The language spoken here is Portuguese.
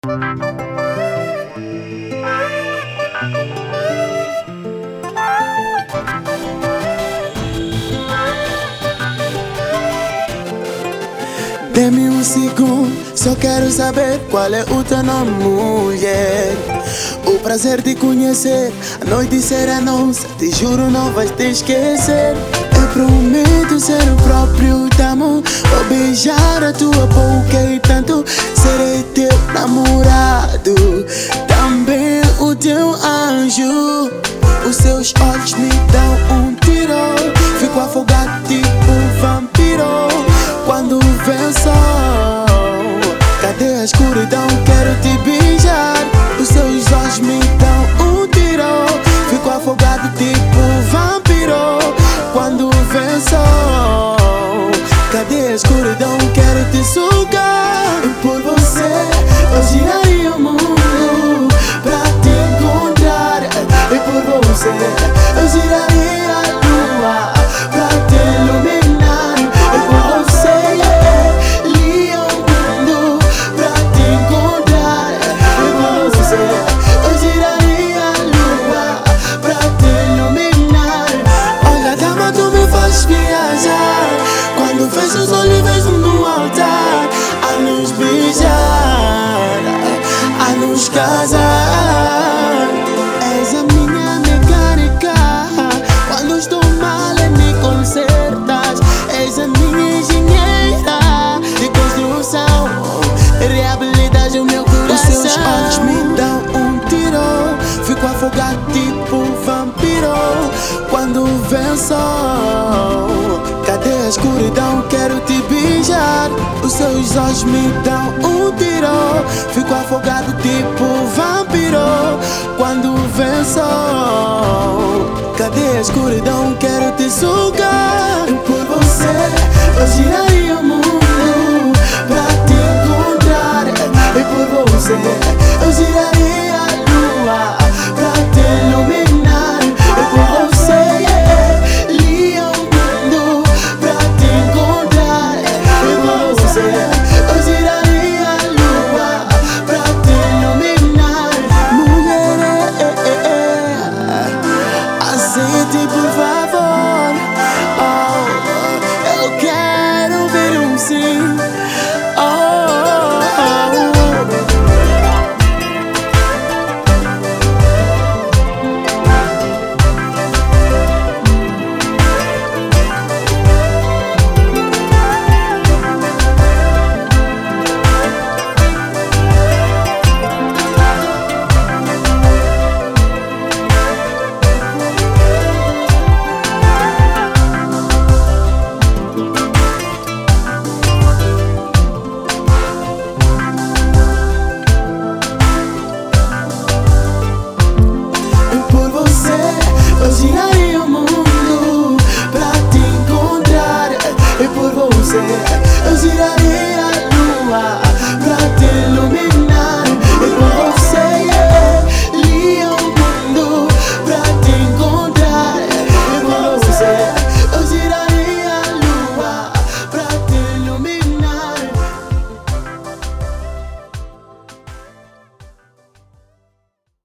Dê-me um segundo, só quero saber qual é o teu nome, mulher. O prazer de conhecer, a noite será nossa, te juro não vais te esquecer. Eu prometo ser o próprio tamanho, vou beijar a tua boca e tanto serei teu namorado, também o teu anjo. Os seus olhos me dão um tiro, fico afogado tipo um vampiro quando vem o sol. Cadê a escuridão? Quero te beijar. Os seus olhos me dão um tiro, fico afogado tipo um vampiro quando vem o sol. Cadê a escuridão? Quero te sugar. E por você eu giraria o mundo pra te encontrar. E por você eu giraria a lua pra te iluminar. E por você iria o mundo pra te encontrar. E por você eu giraria a lua pra te iluminar. Olha, dama, tu me faz viajar. Quando fecho os olhos e vejo no altar a nos beijar, a nos casar. És a minha mecânica, quando estou mal me consertas. És a minha engenheira de construção, reabilitas o meu coração. Os seus olhos me dão um tiro, fico afogado tipo um vampiro quando vem o sol. Cadê a escuridão? Quero te beijar. Os seus olhos me dão um tiro, fico afogado tipo um vampiro quando vem o sol. Cadê a escuridão? Quero te sugar. E por você eu giraria o mundo pra te encontrar. E por você